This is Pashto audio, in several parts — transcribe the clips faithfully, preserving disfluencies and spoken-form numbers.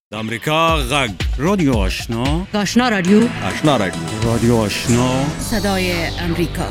د امریکا غږ رادیو آشنا آشنا رادیو آشنا رادیو رادیو آشنا صدای امریکا.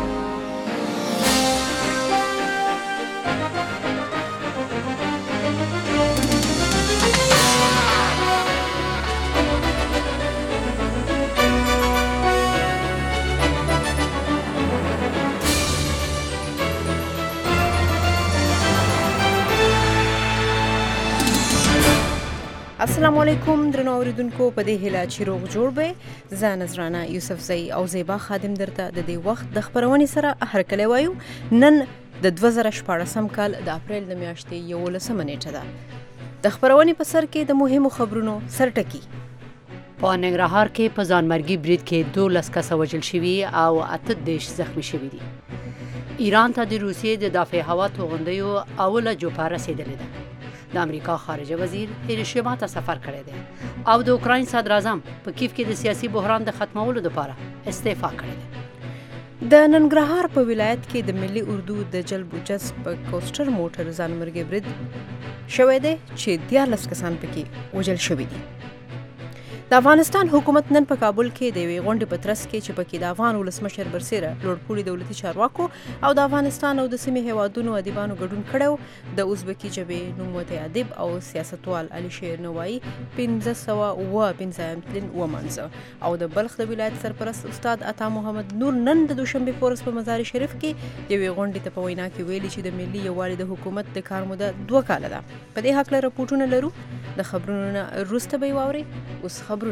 السلام علیکم درنو اوریدونکو، په دې هیله چې روغ جوړ به. زه نذرانه یوسف زئی او زیبا خادم درته د دې وخت د خبرونې سره هرکلی وایو. نن د دوه زره شپاړسم کال د اپریل د میاشتې یولسمه نیټه ده. د خبرونې په سر کې د مهمو خبرونو سرټکی. په ننګرهار کې په ځانمرګي برید کې دولس کسه وژل شوي او اته دېرش زخمي شوي دي. ایران ته د روسیې د دافع هوا توغندیو اوله جوپه رسېدلې ده. د امریکا خارجه وزیر هیروشیما ته سفر کړی دی او د اوکراین صدر اعظم په کیف کې د سیاسي بحران د ختمولو لپاره استعفا کړې ده. د ننګرهار په ولایت کې د ملي اردو د جلب و جذب په کوسټر موټر ځانمرګي برید شوی دی چې دیارلس کسان پکې وژل شوي دي. د افغانستان حکومت نن په کابل کې د یوې غونډې په ترڅ کې چې پکې د افغان ولسمشر برسیره لوړپوړي دولتي چارواکو او د افغانستان او د سیمې هیوادونو ادیبانو ګډون کړی. د ازبکي ژبې نوموتی ادیب او سیاستوال علي شیر نوایی پنځه سوه اوه پنځه تلین ومانځه او د بلخ د ولایت سرپرست استاد عطا محمد نور نن د دوشنبې په ورځ په مزار شریف کې یوې غونډې ته په وینا کې ویلي چې د ملي یووالي د حکومت د کار موده دوه کاله ده. په دې هکله رپورټونه لرو. د خبرونو نه وروسته به یې واورئ. اوس خبرونه.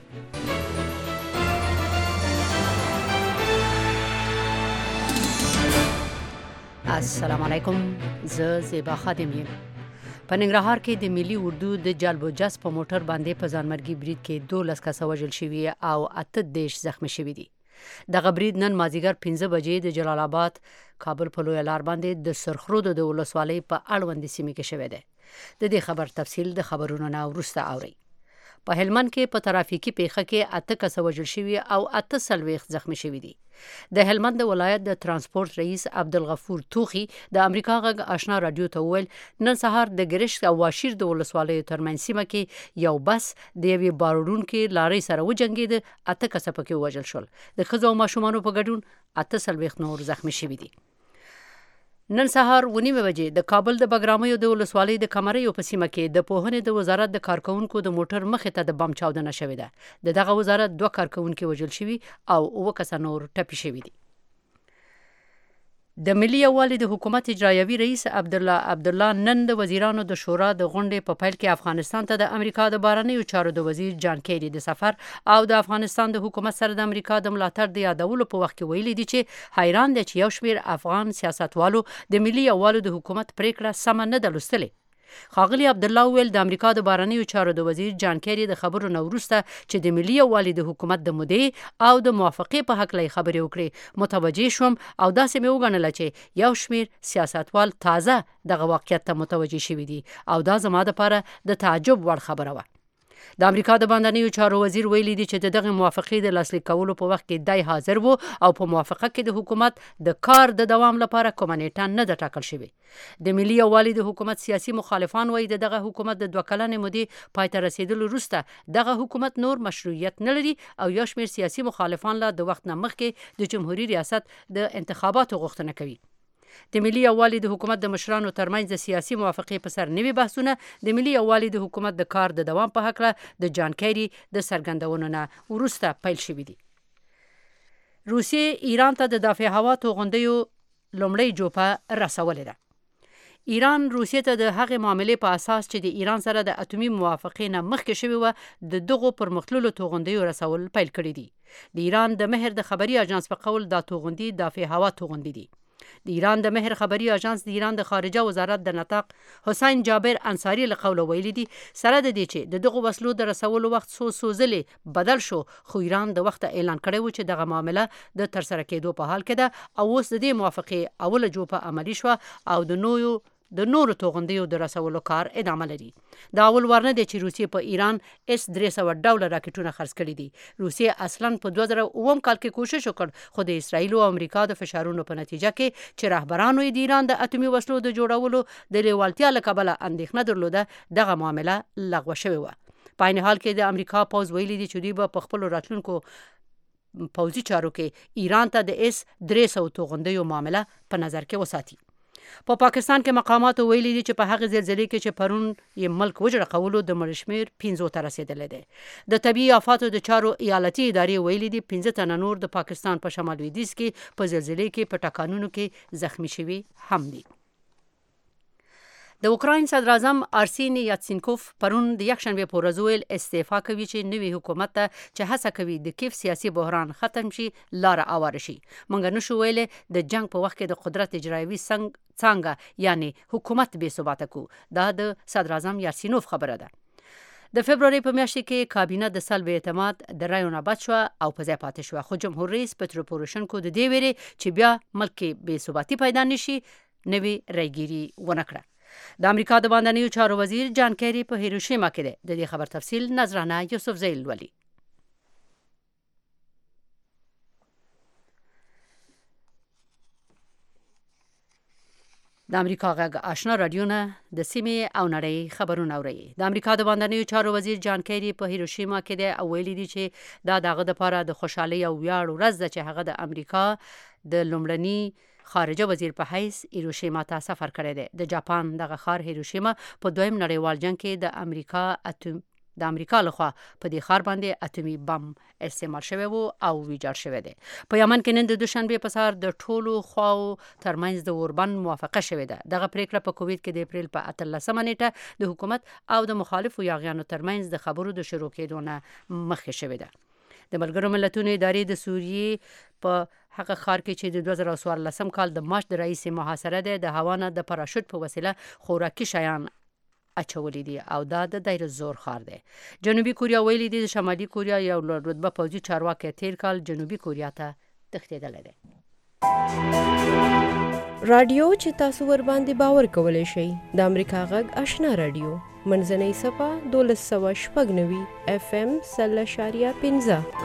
السلام علیکم، زه زیبا خادم یم. په ننګرهار کې د ملي اردو د جلب و جذب په موټر باندې په ځانمرګي برید کې دولس کسه وژل شوي او اته دېرش زخمي شوي دي. دغه برید نن مازدیګر پنځه بجې د جلال آباد کابل په لویه لار باندې د سرخرود د ولسوالۍ په اړوندې سیمې کې شوی دی. د دې خبر تفصیل د خبرونو نه وروسته اورئ. په هلمند کې په ترافیکي پیښه کې اته کسه وژل شوي او اته څلوېښت زخمي شوي دي. د هلمند د ولایت د ترانسپورت رئیس عبدالغفور توخي د امریکا غږ آشنا رادیو ته وویل نن سهار د ګرشت او واشیر د ولسوالیو ترمنځ سیمه کې یو بس د یوې باروړونکې لارۍ سره وجنګېده. اته کسه پکې ووژل شول. د ښځو او ماشومانو په ګډون اته څلوېښت نور زخمي شوي دي. نن سهار اوه نیمې بجې د کابل د بګرامیو د ولسوالۍ د کمریو په سیمه کې د پوهنې د وزارت د کارکونکو د موټر مخې ته د بم چاودنه شوې ده. د دغه وزارت دوه کارکونکي وژل شوي او اوه کسه نور ټپي شوي دي. د ملي یووالي د حکومت اجرایوي رئیس عبدالله عبدالله نن د وزیرانو د شورا د غونډې په پیل کې افغانستان ته د امریکا د بهرنیو چارو د وزیر جان کیری د سفر او د افغانستان د حکومت سره د امریکا د ملاتړ د یادولو په وخت کې ویلي دي چې حیران دي چې یو شمېر افغان سیاستوالو د ملي یووالي د حکومت پریکړه سمه نه ده لوستلې. ښاغلي عبدالله وویل د امریکا د بهرنیو چارو د وزیر جان کیری د خبرو نه وروسته چې د ملي یووالي د حکومت د مودې او د موافقې په هکله یې خبرې وکړې متوجه شوم او داسې مې وګڼله چې یو شمېر سیاستوال تازه دغه واقعیت ته متوجه شوي دي او دا زما دپاره د تعجب وړ خبره وه. د امریکا د بهرنیو چارو وزیر ویلي دي چې د دغه موافقې د لاسلیک کولو په وخت کې دی حاضر وو او په موافقه کې د حکومت د کار د دوام لپاره کومه نیټه نه ده ټاکل شوې. د ملي یووالي د حکومت سیاسي مخالفان وایي د دغه حکومت د دوه کلنې مودې پای ته رسېدلو وروسته دغه حکومت نور مشروعیت نه لري او یو شمېر سیاسي مخالفان لا د وخت نه مخکې د جمهوري ریاست د انتخاباتو غوښتنه کوي. د ملي یووالي د حکومت د مشرانو ترمنځ د سیاسي موافقې په سر نوي بحثونه د ملي یووالي د حکومت د کار د دوام په هکله د جان کیری د څرګندونو نه وروسته پیل شوي دي. روسیې ایران ته د دافع هوا توغندیو لومړۍ جوپه رسولې ده. ایران روسیې ته د هغې معاملې په اساس چې د ایران سره د اټومي موافقې نه مخکې شوې وه د دغو پرمختللو توغندیو رسول پیل کړي دي. د ایران د مهر د خبري اژانس په قول دا توغندي دافع هوا توغندي دي. د ایران د مهر خبري اژانس د ایران د خارجه وزارت د نطاق حسین جابر انصاری له قوله ویلي دي سره د دې چې د دغو وسلو د رسولو وخت څو څو ځلې بدل شو خو ایران د وخته اعلان کړی و چې دغه معامله د ترسره کېدو په حال کې ده او اوس د دې موافقې اوله جوپه عملي شوه او د نویو د نورو توغندیو د رسولو کار ادامه لري. دا اول وار نه دی چې روسیې په ایران اس درې سوه ډوله راکټونه خرڅ کړي دي. روسیې اصلا په دوه زره اووم کال کې کوشش وکړ خو د اسرائیل او امریکا د فشارونو په نتیجه کې چې رهبرانو یې د ایران د اټومي وسلو د جوړولو د لیوالتیا له کبله اندېښنه درلوده دغه معامله لغوه شوې وه. په عین حال کې د امریکا پوز ویلي دي چې دوی به په خپلو راتلونکو پوځي چارو کې ایران ته د اس درې سوه توغندیو معامله په نظر کې وساتي. په پا پاکستان کې مقاماتو ویلي دي چې په هغه زلزلې کې چې پرون یې ملک وجړه کولو د مړه شمېر پنځو ته رسېدلی دی. د طبیعي آفاتو د چارو ایالتي ادارې ویلي دي پنځه تنه نور د پاکستان په شمال لویدیځ کې په زلزلې کې په ټکانونو کې زخمی شوي هم دي. د اوکراین صدر اعظم ارسینی یاتسینکوف پرون د یکشنبه په ورځ ویل استعفا کوي چې نوي حکومت ته چې هڅه کوي د کیف سیاسي بحران ختم شي لاره اواره شي. موږ نشو ویل د جنگ په وخت کې د قدرت اجرایوي څنګه یعنی حکومت بې ثباته کو. دا د صدر اعظم یاتسینوف خبره ده. د فبروري په میاشت کې کابینه د سلب اعتماد د رایو نه بد شو او په ځای پاتې شو، خو جمهور رئیس پترو پوروشنکو د دې ویري چې بیا ملک کې بې ثباتي پیدا نشي نوي رایګيري ونه کړه. د امریکا د باندنیو چارو وزیر جان کیری په هیروشیما کې دی. د دې خبر تفصیل نظرانه یوسف زیل ولی. د امریکا غږ آشنا رادیو نه د سیمې او نړۍ خبرونه اوري. د امریکا د باندنیو چارو وزیر جان کیری په هیروشیما کې دی او ویلي دي چې دا دغه لپاره د خوشحالي او ویاړ ورځ ده چې هغه د امریکا د لومړني خارجه وزیر په حیث هیروشیما ته سفر کړی دی. د جاپان دغه ښار هیروشیما په دویم نړیوال جنگ کې د امریکا اتم د امریکا لخوا په دې ښار باندې اتمی بم استعمال شوی وو او ویجاړ شوی دی. په یمن کې نن د دوشنبه په سهار د ټولو خواو ترمنځ د اوربند موافقه شوې ده. دغه پریکړه په کوویت کې د اپریل په اتلسمه نیټه د حکومت او د مخالفو یاغیانو ترمنځ د خبرو د شروع کېدو نه مخکې شوې ده. د ملګرو ملتونو ادارې د سوریې په هغه ښار کې چې د دوه زره څوارلسم کال د مارچ د رئیس محاصره ده د هوا نه د پراشوټ په وسیله خوراکي شیان اچولې دي او دا د دیر زور ښار دی. جنوبي کوریا ویلي دي د شمالي کوریا یو رتبه پوځي چارواکي تیر کال جنوبي کوریا ته تښتېدلی دی. رادیو چې تاسو ور باندې باور کولی شئ د امریکا غږ آشنا رادیو منځنۍ صفه دولس سوه شپږ نوي اف ام سل اشاریه پنځه.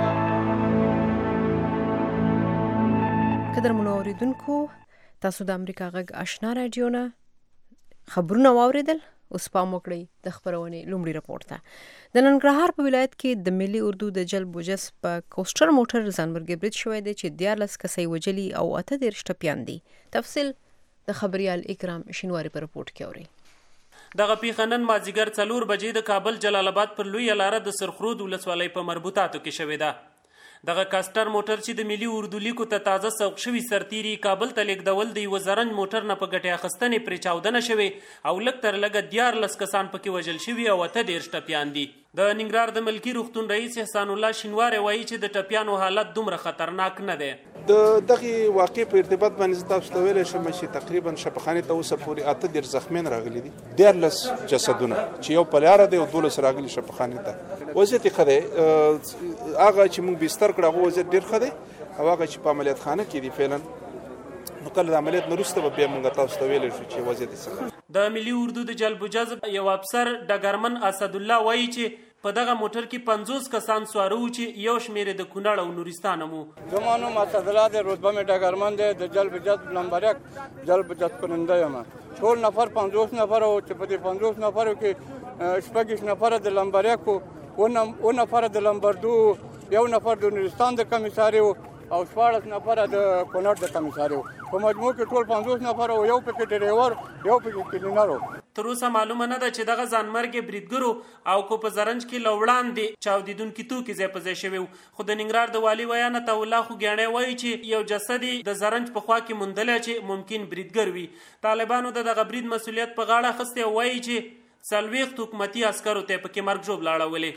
قدرمنو اوریدونکو تاسو د امریکا غږ آشنا رادیو نه خبرونه واوریدل. اوس پام وکړئ د خبرونې لومړي رپورټ ته. د ننګرهار په ولایت کې د ملي اردو د جلب و جذب په کوسټر موټر ځانمرګي برید شوی دی چې دیارلس کسۍ وژلي او اته دېرش ټپیان دي. تفصیل د خبریال اکرام شینواري په رپورټ کې اورئ. دغه پیښه نن مازدیګر څلور بجې د کابل جلال آباد پر لویه لاره د سرخرود ولسوالۍ په مربوطاتو کې شوې ده. دغه کاستر موټر چې د ملي اردو لیکو ته تازه سوق شوي سرتیري کابل ته لیږدول د یوه زرنج موټر نه په ګټې اخیستنې پرې چاودنه شوې او لږ تر لږه دیارلس کسان پکې وژل شوي او اته دېرش ټپیان دي. د ننګرهار د ملکي روغتون رئیس احسان الله شینواری وایي چې د ټپیانو حالت دومره خطرناک نه دی. د دغه واقع په ارتباط باندې تاسو ته ویلی شم چې تقریبا شفاخانې ته اوسه پورې اته دېرش زخمیان راغلي دي، دیارلس جسدونه چې یو په لاره دی او دولس راغلي شفاخانې ته. وضعیت یې ښه دی، هغه چې موږ بستر کړه هغه وضعیت ډېر ښه دی او هغه چې په عملیات خانه کې دي فعلا نو کله د عملیات نه وروسته به بیا موږ تاسو ته ویلی شو چې وضعیت یې څنګه. د ملي اردو د جلب و جذب یو افسر ډګرمن اسدالله وایي چې په دغه موټر کې پنځوس کسان سواره وو چې یو شمېر د کونړ او نورستان مو. زما نوم اسدالله دی، رتبه مې ډګرمن دی، د جلب جذب نمبر یک جلب جذب کننده یم. ټول نفر پنځوس نفر وو چې په دې پنځوس نفرو کې شپږ نفر د نمبر یک وو، اووه نفر د نمبر دو، یو نفر د نورستان د کمیساري وو او شپاړس نفر د کونړ د کمیساري وو. په مجموع کې ټول پنځوس نفر وو، یو پکې ډریور یو پکې کلینر وو. تر اوسه معلومه نه ده چې دغه ځانمرګي بریدګرو او کو په زرنج کې له وړاندې چاودیدونکي توکي ځای په ځای شوي وو. خو د ننګرهار د والي ویان عطاالله خوږیاڼی وایي چې یو جسد د زرنج په خوا کې موندلی چې ممکن بریدګر وي. طالبانو د دغه برید مسؤلیت په غاړه اخیستی او وایي چې څلوېښت حکومتي عسکرو ته پکې مرګ ژوبله اړولې.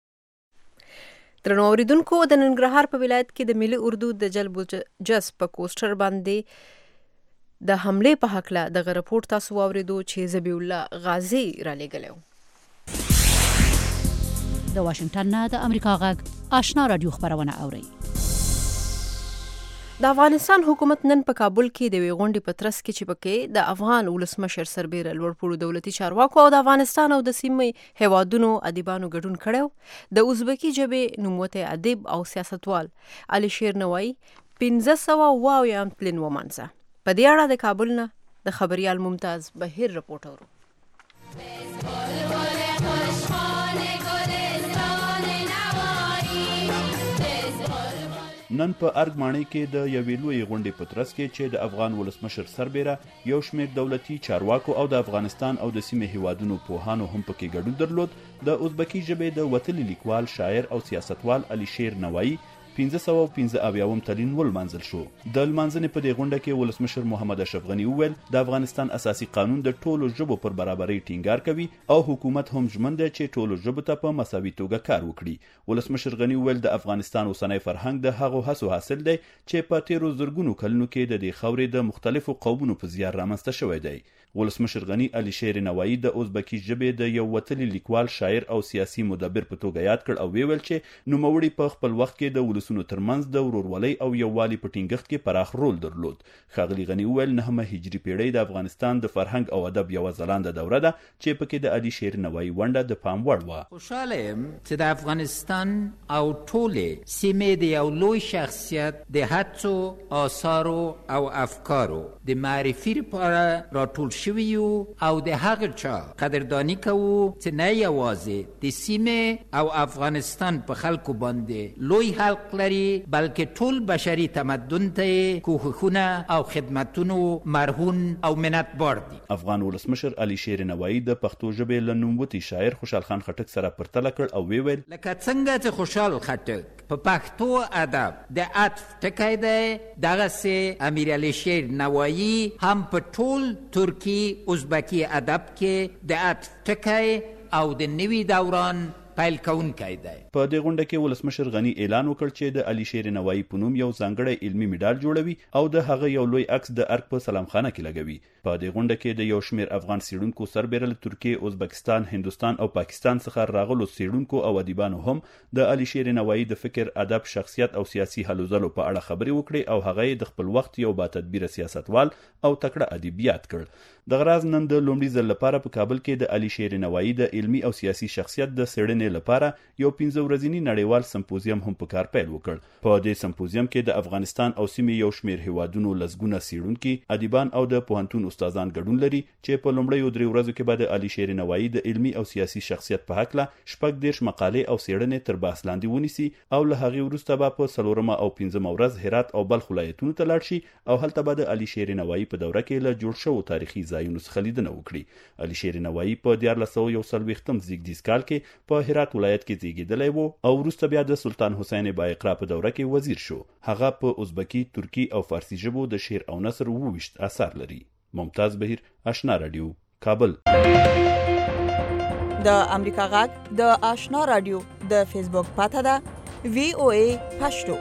درنو اوریدونکو د ننګرهار په ولایت کې د ملي اردو د جلب و جذب په کوسټر باندې د حملې په هکله دغه رپورټ تاسو واورېدو چې ذبیح الله غازي را لېږلی و. د واشنګټن نه د امریکا غږ آشنا رادیو خبرونه اورئ. د افغانستان حکومت نن په کابل کې د یوې غونډې په ترڅ کې چې پکې د افغان ولسمشر سربیره لوړپوړو دولتي چارواکو او د افغانستان او د سیمې هیوادونو ادیبانو ګډون کړی. د ازبکي ژبې نوموتی ادیب او سیاستوال علي شیر نوایی پنځه سوه اووه اویایم پلین ومانځه. په دې اړه د کابل نه د خبریال ممتاز بهیر رپورټ اورو. نن په ارګ ماڼۍ کې د یوې لویې غونډې په ترڅ کې چې د افغان ولسمشر سربیره یو شمېر دولتي چارواکو او د افغانستان او د سیمې هیوادونو پوهانو هم پکې ګډون درلود، د ازبکي ژبې د وتلي لیکوال، شاعر او سیاستوال عليشیر نوایی پنځه سوه او پنځه اویاوم تلین ولمانځل شو. د لمانځنې په دې غونډه کې ولسمشر محمد اشرف غني وویل د افغانستان اساسي قانون د ټولو ژبو پر برابرۍ ټینګار کوي او حکومت هم ژمن دی چې ټولو ژبو ته په مساوي توګه کار وکړي. ولسمشر غني وویل د افغانستان اوسنی فرهنګ د هغو هڅو حاصل دی چې په تیرو زرګونو کلونو کې د دې خاورې د مختلفو قومونو په زیار رامنځته شوی دی. ولسمشر غني عليشیر نوایی د ازبکي ژبې د یو وتلي لیکوال، شاعر او سیاسي مدبر په توګه یاد کړ او ویل چې نوموړي په خپل وخت کې د ولسونو ترمنځ د ورورولۍ او یووالي په ټینګښت کې پراخ رول درلود. ښاغلي غني وویل نهمه هجري پیړۍ د افغانستان د فرهنګ او ادب یوه ځلانده دوره ده چې پکې د عليشیر نوایی ونډه د پام وړ وه. خوشحاله یم چې د افغانستان او ټولې سیمې د یو لوی شخصیت د هڅو، آثارو او افکارو د معرفي لپاره راټول شوي یو او د هغه چا قدردانی کوو چې نه یوازې د سیمې او افغانستان په خلکو باندې لوی حق لري بلکې ټول بشري تمدن ته کوښښونه او خدمتونو مرهون او منتبار دي. افغان ولسمشر عليشیر نوایی د پښتو ژبې له نوموتي شاعر خوشحال خان خټک سره پرتله کړ او ویل لکه څنګه چې خوشحال خټک په پښتو ادب د عطف ټکی دی، دغسې امیر عليشیر نوایی هم په ټول ترکی ازبکی ادب کې د عطف ټکی او د نوي دوران پیل کوونکی دی. په دې غونډه کې ولسمشر غني اعلان وکړ چې د عليشیر نوایی په نوم یو ځانګړی علمي میډال جوړوي او د هغه یو لوی عکس د ارګ په سلامخانه کې لګوي. په دې غونډه کې د یو شمېر افغان څېړونکو سربیره له ترکیې، ازبکستان، هندوستان او پاکستان څخه راغلو څېړونکو او ادیبانو هم د عليشیر نوایی د فکر، ادب، شخصیت او سیاسي هلو ځلو په اړه خبرې وکړې او هغه یې د خپل وخت یو با تدبیره سیاستوال او تکړه ادیب یاد کړ. د غراض نن د لومړي ځل لپاره په کابل کې د عليشیر نوایی د علمي او سیاسي شخصیت د څېړنې لپاره یو پنځه ورځنی نړیوال سمپوزیم هم په کار پیل وکړ. په دې سمپوزیم کې د افغانستان او سیمې یو شمېر هیوادونو لسګونه څېړونکي، ادیبان او د پوهنتون استادان ګډون لري چې په لومړیو درې ورځو کې به د عليشیر نوایی د علمي او سیاسي شخصیت په هکله شپږ دېرش مقالې او څېړنې تر بحث لاندې ونیسي او له هغې وروسته به په څلورمه او پنځمه ورځ هرات او بلخ ولایتونو ته لاړ شي او هلته به د عليشیر نوایی په دوره کې له جوړ شوو تاریخي ځایونو څخه لیدنه وکړي. عليشیر نوایی په دیارلس سوه یو څلوېښتم زیږدیز کال کې په هرات ولایت کې زیږېدلی و او وروسته بیا د سلطان حسین بااقرا په دوره کې وزیر شو. هغه په ازبکي، ترکی او فارسي ژبو د شعر او نثر اووه ویشت اثار لري. ممتاز بهیر، آشنا رادیو، کابل. د امریکا غږ د آشنا رادیو د فیسبوک پاته ده وی او ای پښتو.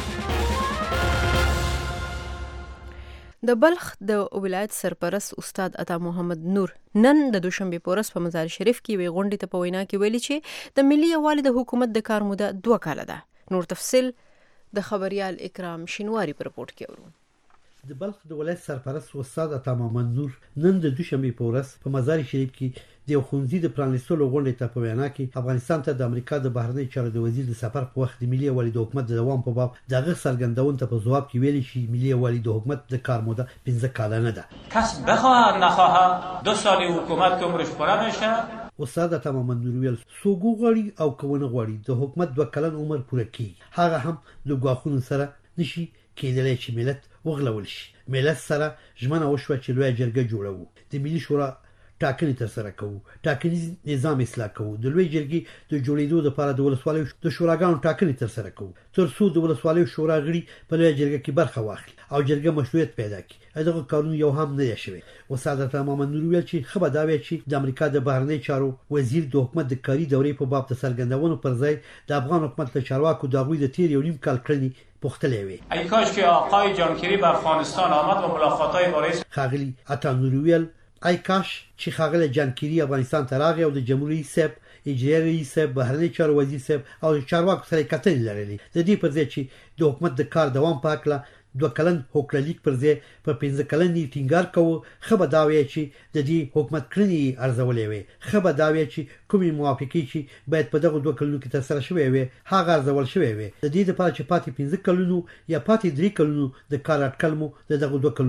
د بلخ د ولایت سرپرست استاد عطا محمد نور نن د دوشنبه په ورځ په مزار شریف کې وی غونډې ته په وینا کې ویلي چې د ملي یووالي د حکومت د کار موده دوه کاله ده. نور تفصیل د خبريال اکرام شینواری په رپورت کې اورو. د بلخ د ولایت سرپرست استاد عطا محمد نور نن د دوشنبه په ورځ په مزار شریف کې د ښوونځي د پرانیستلو غونډې ته په وینا کې افغانستان ته د امریکا د بهرنی چارو د وزیر د سفر په وخت د ملي یووالي د حکومت د دوام په باب دغه څرګندونه ته په ځواب کې ویلي چې ملي یووالي د حکومت د کار موده پنځه کاله نه ده. کس بخواه نخواه دو سالی حکومت که عمرش پوره بشه. استاد عطا محمد نور ویل څوک غواړي او کونه غواړي د حکومت دوه کلن عمر پوره کیږي، هغه هم د ګواښونو سره نشي کېدلی چې ملت وغولول شي. ملت سره ژمنه وشوه چې لویه جرګه جوړوو، د ملي شورا ټاکنې ترسره کوو، ټاکنیز نظام اصلاح کوو، د لوی جرګې د جوړېدو لپاره د ولسوالیو د شوراګانو ټاکنې ترسره کوو تر څو د ولسوالیو شورا غړي په لویه جرګه کې برخه واخلي او جرګه مشروعیت پیدا کړي. دغه کارونه یو هم نه شوي. استاد عطا محمد نور ویل چې خبر دا وی چې د امریکا د بهرنی چارو وزیر د حکومت د کاري دورې په باب د څرګندونو پر ځای د افغان حکومت له چارواکو د غوي د تیر یو نیم کال کړنی پختلې وي. ای کاش که آقای جانکری به افغانستان آمد و ملاقات‌های با رئیس خاغلی عطا نور ویل ای کاش چې خاغلی جانکری افغانستان ته راغی او د جمهوریت صاحب، اجرایي رئیس صاحب، بهرنی چارو وزیر صاحب او چارواکو سره کتنې لرلې د دې پر ځای چې د حکومت د کار دوام په اړه دوه کلن هوکړلیک پر ځای په پنځه کلنې ټینګار کوو. خبر دا وی چې د دې حکومت کړنې ارزولې وي. خبر دا وی چې کومې موافقې چې باید په دغه دوه کلونو کې ترسره شوې وي هغه ارزول شوې وي. د دې لپاره چې پاتې پنځه کلونو یا پاتې درې کلونو د کار اټکل مو د دغه دوه کلونو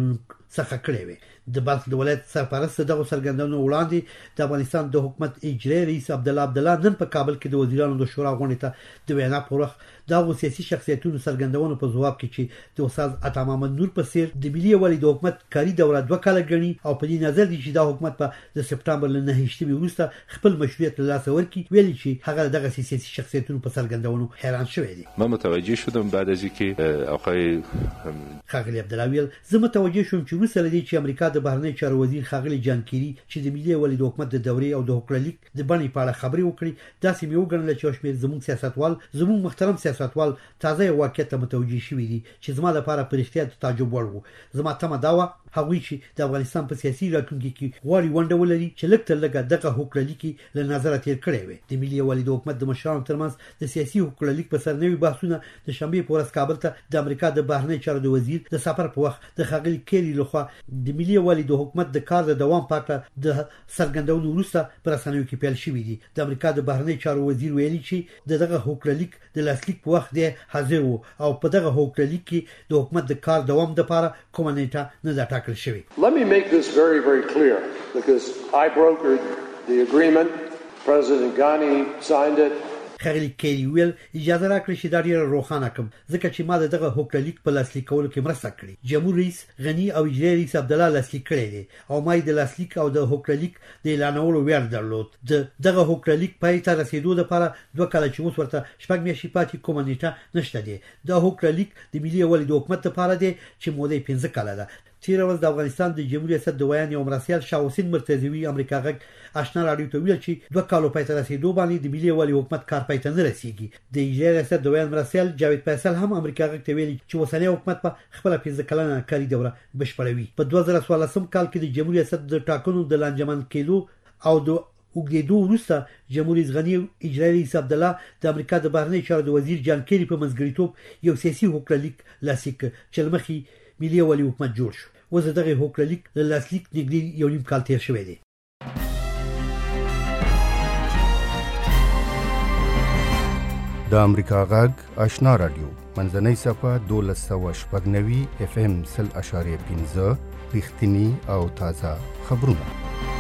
څخه کړې وې. د بلخ د ولایت سرپرست دغه سرګندونو وړاندې د افغانستان د حکومت اجرایي رئیس عبدالله عبدالله نن په کابل کې د وزیرانو د شورا غونډې ته د وینا پر وخت د سیاسي شخصیتونو سرګندونو په ځواب کې چې د استاد عطا محمد نور په څیر د ملي یووالي د حکومت کاري دوره دوه کاله ګڼي او په دې نظر دی چې دا حکومت په د سپټمبر له نهه شپږ وروسته خپل مشروعیت له لاسه ورکړي، ویلي چې هغه دغه سیاسي شخصیتونو په سرګندونو حیران شوی دی. ما متوجه شدم بعد از اینکه آقای خاغلی عبدالله ویل زه متوجه شوم چې وروسته لدی چې امریکا د بهرنی چارو وزیر خاغلی جان کیری چې د ملي یووالي د حکومت د دورې او د حکومتلیک د بڼې په اړه خبرې وکړي، داسې مې وګڼل چې شمېر زموږ سیاستوال زموږ محترم سیاستوال تازه واقعیت ته متوجه شوي دي چې زما لپاره په رښتیا د تعجب وړ و. زما تمه دا وه هغوی چې د افغانستان په سیاسي راتلونکي کې غواړي ونډه ولري چې لږ تر لږه دغه حکومتلیک له نظره تیر کړی وي. د ملي یووالي د حکومت د مشرانو ترمنځ د سیاسي حکومتلیک په سر نوي بحثونه د شنبې په ورځ کابل ته د امریکا د بهرنی چارو د وزیر د سفر په وخت د خاغلی کیری لخوا د ملي یووالي د حکومت د کار د دوام په اړه د سرګندونو وروسته پر رسنیو کې پیل شوې دي. د امریکا د بهرنی چارو وزیر ویلي چې دغه حکومتلیک د لاسلیک په وخت دی حاضر وو او په دغه حکومتلیک کې د حکومت د کار دوام لپاره کومه نیټه نه ده ټاکل شوې. Let me make this very, very clear because I brokered the agreement. President Ghani signed it. خاغلی کیری ویل اجازه راکړئ چې دا ډیره روښانه کړم ځکه چې ما دغه حکومتلیک په لاسلیک کولو کې مرسته کړې. جمهور رئیس غنی او اجرایي رئیس عبدالله لاسلیک کړی دی او ما د لاسلیک او د حکومتلیک د اعلانولو ویاړ درلود. د دغه حکومتلیک پای ته رسیدو لپاره دوه کاله چې اوس ورته شپږ میاشتې پاتې کومه نیټه نشته دی. دا حکومتلیک د ملي یووالي د حکومت لپاره دی چې موده یې پنځه کاله ده. تیر ورځ د افغانستان د جمهوریت ریاست د ویان یو مرسیال شاه حسین مرتضوی امریکا غږ آشنا راډیو ته ویل چې دوه کالو پای ته رسیدو باندې د ملي یووالي حکومت کار پای ته نه رسیږي. د اجرایي ریاست د ویان مرسیال جاوید فیصل هم امریکا غږ ته ویل چې اوسنی حکومت په خپل پنځه کلنه کاري دوره بشپړوي. په دوه زره څوارلسم کال کې د جمهوریت ریاست د ټاکنو د لانجمن کېدو او د وګړو وروسته جمهور رئیس غنی اجرایي رئیس عبدالله د امریکا د بهرنی چارو د وزیر جان کیری په منځګړیتوب یو سیاسي حکومتلیک لاسلیک چې لمخي ملي یووالي حکومت جوړ شو. وز دغه حکومتلیک له لاسلیک نږدې یو نیم کال تیر شوی دی. د امریکا غږ آشنا راډیو منځنۍ صفه دولس سوه شپږ نوي اف ام سل اشاریه پنځه رښتینی او تازه خبرونه.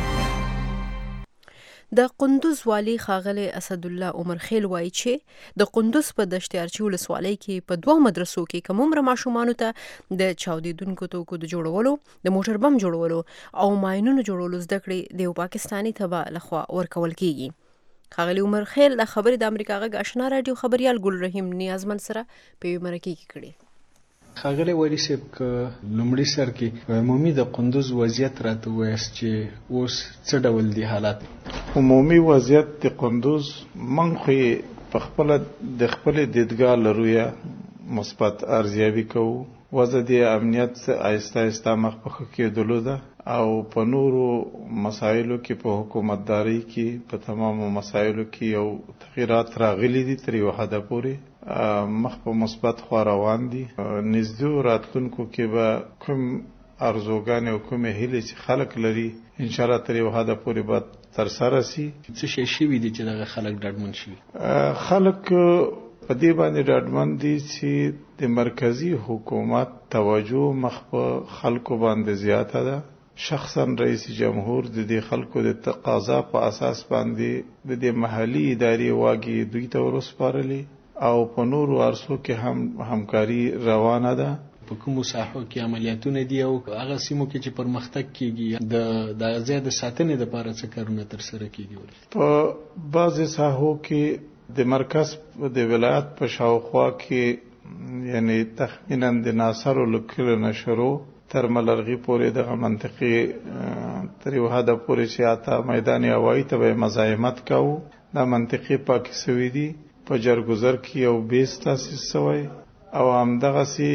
د قندوز والی خاغلی اسدالله عمر خیل وایي چې د قندوز په دشت ارچي ولسوالۍ کې په دوه مدرسو کې کوم عمر ماشومانو ته د چاودیدونکو توکو د جوړولو، د موټر بم جوړولو او ماینونو جوړولو زده کړې د یو پاکستاني تبع لخوا ورکول کیږي. خاغلی عمر خیل د خبرې د امریکا غږ آشنا راډیو خبريال ګل رحیم نیازمن سره په یو مرکه کې کړي. خاغلی وایي چې په لومړي سر کې عمومي د قندوز وضعیت راته وایست چې اوس څه ډول دی حالات. عمومي وضعیت د قندوز من خو په خپل د خپل دیدګاه لرویه مثبت ارزیابي کوو. وضع د امنیت آهسته آهسته مخ په کېدلو ده او په نورو مسایلو کې په حکومتداري کې په تمامو مسایلو کې یو تغیرات راغلي دي تر یو حده پورې مخ په مثبت خوا روان دي. نږدې راتلونکو کې به کوم ارزوګانې او کومې هیلې چې خلک لري انشاءالله تر یو حده پورې به ترسره سي. څه شی شوي دي چې دغه خلک ډاډمن شي؟ خلک په دې باندې ډاډمن دي چې د مرکزی حکومت توجه مخ په خلکو باندې زیاته ده. شخصا رئیس جمهور د دې خلکو د تقاضا په اساس باندې د دې محلي ادارې واګي دوی ته ورسپارلي او په نورو ارسو کې هم همکاري روانه ده. په کومو ساحو کې عملیاتونه دي او هغه سیمو کې چې پرمختګ کیږي د د زیات ساتنې لپاره څه کارونه تر سره کیږي؟ په بعض ساحو کې د مرکز د ولایت په شاوخوا کې یعنی تخمینا د ناصر لکل نشرو تر ملرغي پورې دغه منطقي تر یو حد پورې چې آتا میدان هوایی ته مزاحمت کاوه. دا منطقي پاکي سوي دي. په جرګزر کې یو بیس تاسیس شوی او همدغه سي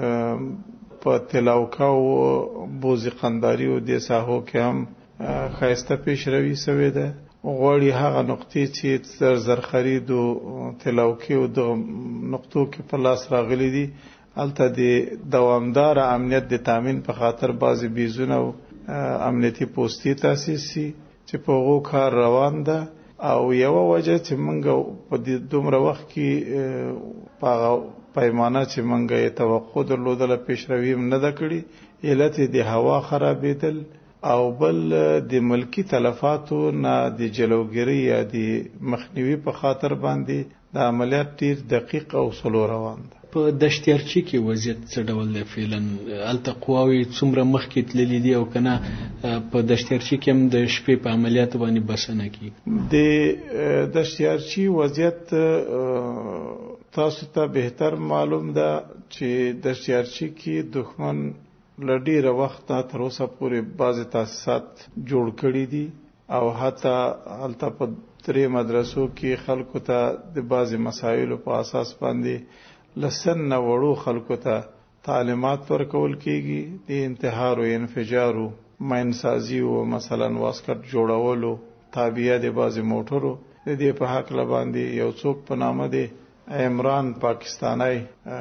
په تلاوکا او بوزي قنداري او د ساحو کې هم خاصه پیشروي شوې ده. غوړي هغه نقطې چې تر زرخرید او تلاوکي او د نقطو کې په لاس راغلي دي البته د دوامدار امنیت د تامین په خاطر بعضی بیزونه او امنیتي پوسټي تاسیس شي چې په هغو کار روان ده او یو وجه چې موږ په دې دومره وخت کې په پیمانه چې موږ یې توقع درلودله پیشروي نه ده کړې، علت د هوا خرابېدل او بل د ملکی تلفاتو نه د جلوګیري یا د مخنیوي په خاطر باندې د عملیات ډیر دقیق او سلو روان ده. په دشتیارچی کې وضعیت څه ډول دی؟ فعلا هلته قواوې څومره مخکې تللي دي او کنه په دشتیارچی کې هم د شپې په عملیاتو باندې بسنه کیږي؟ د دشتیارچی وضعیت تاسو ته بهتر معلوم ده چې دشتیارچی کې دښمن لډیره وخت تر اوسه پورې بعضې تاسیسات جوړ کړي دي او حتی هلته په درې مدرسو کې خلکو ته د بعضې مسایلو په اساس باندې لسن نه وړو خلکو ته تعلیمات ورکول کیږي، د انتحار او انفجارو ماینسازي او مثلا واسکټ جوړولو تابعه د بعضې موټرو د دې په حق باندې یو څوک په نامه دی عمران پاکستانی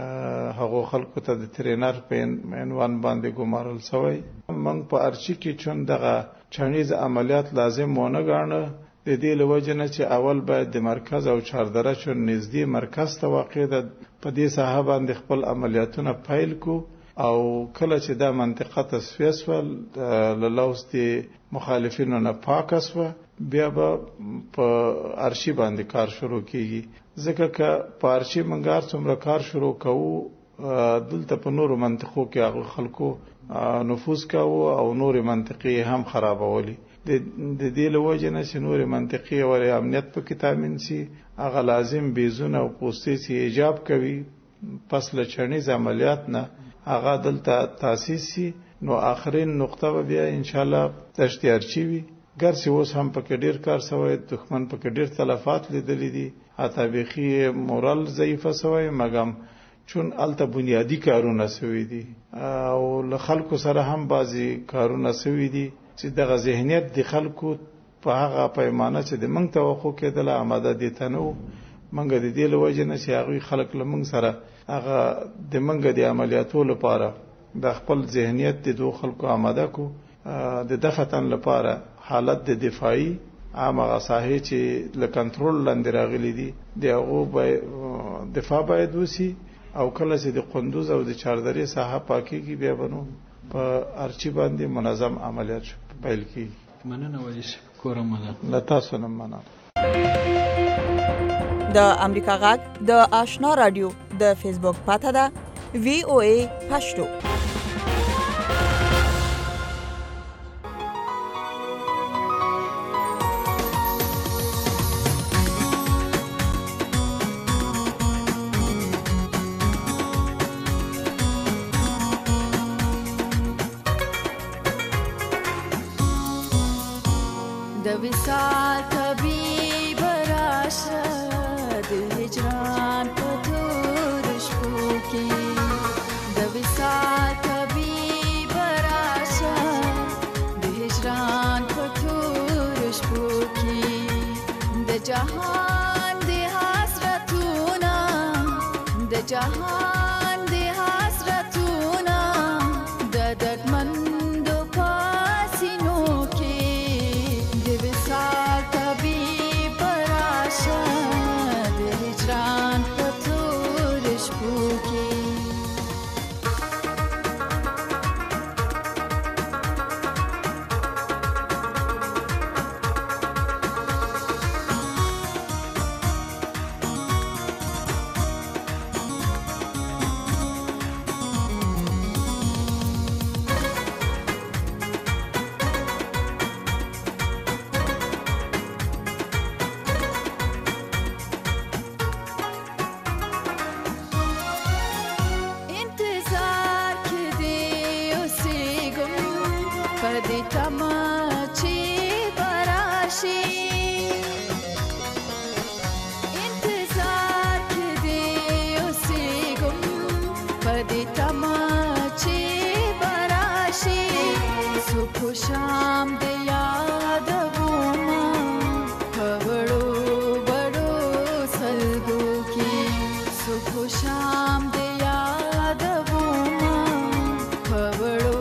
هغو خلکو ته د ترینر په عنوان باندې ګمارل شوی. موږ په ارچي کې چون دغه چانیز عملیات لازم ونه ګاڼه، د دې له وجې نه چې اول باید د مرکز او چاردره چون نږدې مرکز ته واقع ده په دې ساحه باندې خپل عملیاتونه پیل کو او کله چې دا منطقه تصفیه شول له لوس د مخالفینو نه پاکه شوه بیا به په ارشي باندې کار شروع کیږي، ځکه که په ارشي موږ هر څومره کار شروع کوو دلته په نورو منطقو کې هغه خلکو نفوذ کوو او نورې منطقې هم خرابولي. د دې له وجې نه چې نورې منطقې ولې امنیت پکې تامین شي هغه لازم بیزونه او پوستې چې ایجاب کوي پس له چڼیز عملیات نه هغه دلته تاسیس شي، نو آخرین نقطه به بیا انشاءالله دشتیارچي وي. ګرچې اوس هم پکې ډیر کار شوی، دښمن پکې ډیر تلفات لیدلی دي، حتی بیخي مورال ضعیفه شوی، مګم چون هلته بنیادي کارونه شوي دي او له خلکو سره هم بعضې کارونه شوي دي چې دغه ذهنیت د خلکو په هغه پیمانه چې د موږ توقع کېدله آماده دي ته نه و. موږ د دې له وجې نه چې هغوی خلک له موږ سره هغه د موږ د عملیاتو لپاره د خپل ذهنیت د دو خلکو آماده کو د دفتن لپاره حالت د دفاعي عام هغه ساحې چې له کنټرول لاندې راغلي دي د هغو دفاع باید وسي او کله چې د قندوز او د چاردرې ساحه پاکېږي بیا به نو په ارچي باندې منظم عملیات پیل کیږي. مننه ولي صاحب، کوره مننه. له تاسو نه مننه. د امریکا غږ د آشنا رادیو د فیسبوک پاته ده وی او ای پښتو. जहान दे हसरतूना द जहान दे हसरतूना दर्दमंद पासिनों के दिवसा कभी पराशा दे हिजरान पथोरिश भूखे शाम दे याद बोमा बड़ो बड़ो सलगो की सुबह शाम दे याद बोमा बड़ो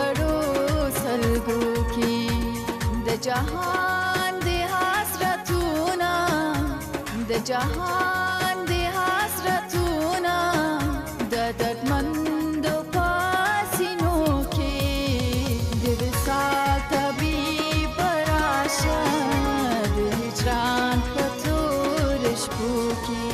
बड़ो सलगो की द जहान दे हसरतू د جهان د حسرتونه د دردمندو پاسینو کې د وصال طبیب راشه د هجران په تور شپو کې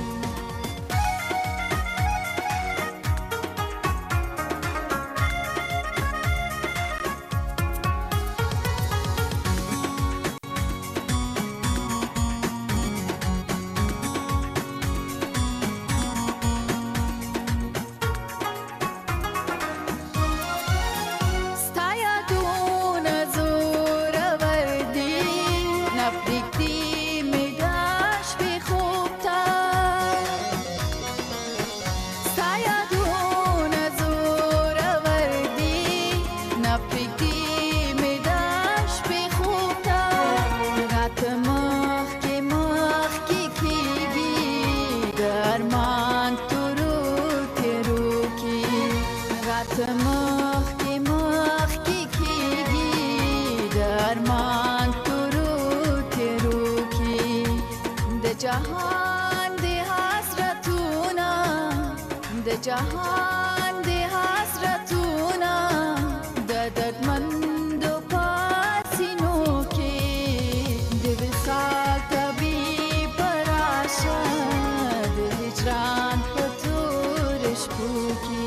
جهان د حسرتونه د دردمندو پاسینو کې د وصال طبیب راشه د هجران په تور شپو کې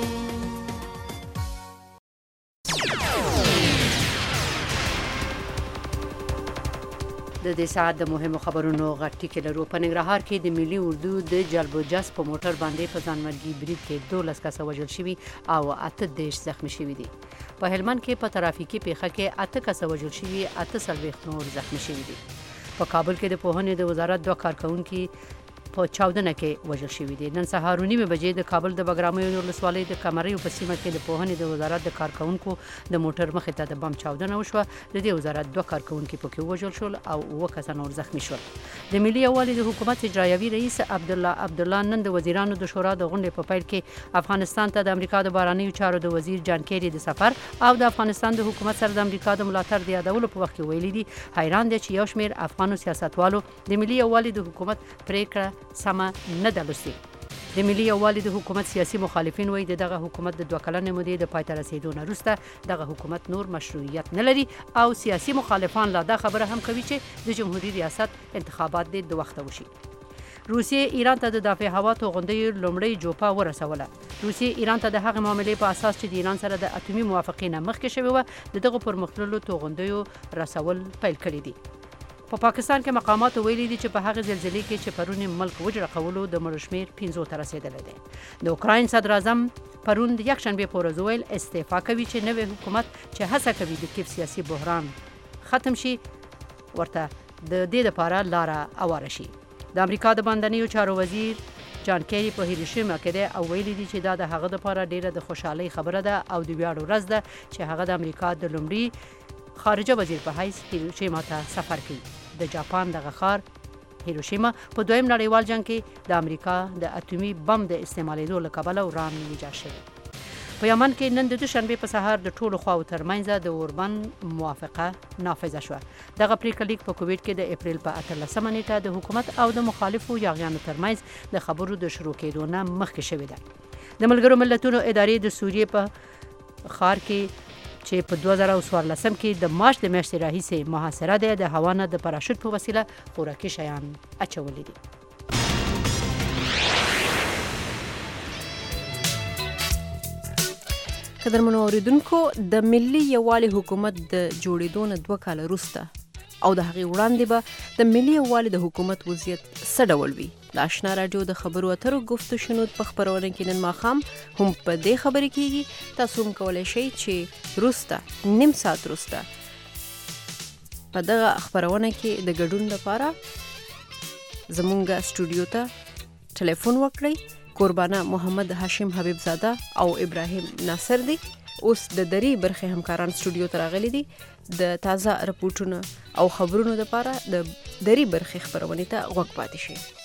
د دې ساعت د مهمو خبرونو غټي کې لرو. په ننګرهار کې د ملي اردو د جلب و جذب په موټر باندې په ځانمرګي برید کې دولس کسه وژل شوي او اته دیش زخمی شوي دي. په هلمند کې په ترافیکي پیښه کې اته کسه وژل شوي، اته څلوېښت نور زخمی شوي دي. په کابل کې د پوهنې د وزارت دوه کارکونکي په چاودنه کې وژل شوي دي. نن سهار نیمه بجې د کابل د بګراميو ولسوالۍ د کمریو په سیمه کې د پوهنې د وزارت د کارکونکو د موټر مخې ته د بم چاودنه وشوه. د دې وزارت دوه کارکونکي پکې وژل شول او اوه کسان نور زخمی شول. د ملي یووالي د حکومت اجرایوي رئیس عبدالله عبدالله نن د وزیرانو د شورا د غونډې په پیل کې افغانستان ته د امریکا د بهرنیو چارو د وزیر جان کیری د سفر او د افغانستان د حکومت سره د امریکا د ملاتړ د یادولو په وخت کې ویلي دي حیران دي چې یو شمېر افغانو سیاستوالو د ملي یووالي د حکومت پریکړه سمه نه ده لوستې. د ملي یووالي د حکومت سیاسي مخالفین وایي د دغه حکومت د دوه کلنې مودې د پای ته رسیدو نه وروسته دغه حکومت نور مشروعیت نه لري او سیاسي مخالفان لا دا خبره هم کوي چې د جمهوریت ریاست انتخابات د وخت وشي. روسیې ایران ته د دافع هوا توغندیو لومړی جوپه ورسوله. روسیې ایران ته د هغه معاملې په اساس چې د ایران سره د اټومي موافقې نه مخکې شوې وه د دغه پرمختللو توغندیو رسول پیل کړي دي. په پا پاکستان کې مقامات ویلي دي چې په هغه زلزلې کې چې پرون ملک وجړقولو د مړو شمېر پنځو ته رسېدلی دی. د اوکراین صدر اعظم پرون د یکشنبې په ورځ ویل استعفا کوي چې نوی حکومت چې هڅه کوي د کیف سیاسي بحران ختم شي ورته د دې لپاره لاره اواره شي. د امریکا د باندنیو چارو وزیر جان کیری په هیروشیما کې دی او ویلي دي چې دا د هغه لپاره ډیره د خوشحالۍ خبره ده او د ویاړ ورځ ده چې هغه د امریکا د لومړي خارجه وزیر په حیث هیروشیما ته سفر کوي. د جاپان دغه ښار هیروشیما په دویم نړیوال جنگ کې د امریکا د اټومي بم د استعمالېدو له کبله وران ویجاړ شوی. په یمن کې نن د دوشنبې په سهار د ټولو خواو ترمنځ د اوربند موافقه نافذه شوه. دغه پریکړه لیک په کوویډ کې د اپریل په اتلسمه نیټه د حکومت او د مخالفو یاغیانو ترمنځ د خبرو د شروع کېدو نه مخکې شوې ده. د ملګرو ملتونو ادارې د سوریې په ښار کې چې په دوه زره څوارلسم کې د مارچ د میاشتې راهیسې محاصره ده د هوا نه د پراشوټ په وسیله خوراکي شیان اچولي دي. قدرمنو اوریدونکو د ملي یووالي حکومت د جوړېدو نه دوه کاله وروسته او د هغې وړاندې به د ملي یووالي د حکومت وضعیت څه ډول وي؟ د آشنا راډیو د خبرو اترو گفت و شنود په خپرونه کې نن ماښام هم په دې خبرې کېږي. تاسو هم کولی شئ چې وروسته نیم ساعت وروسته په دغه خپرونه کې د ګډون لپاره زمونږ سټوډیو ته ټلیفون وکړئ. قربانه محمد هاشم حبیب زاده او ابراهیم ناصر دی. اوس د درې برخې همکاران سټوډیو ته راغلي دي د تازه رپورټونو او خبرونو لپاره د درې برخې خپرونې ته غوږ پاتې شئ.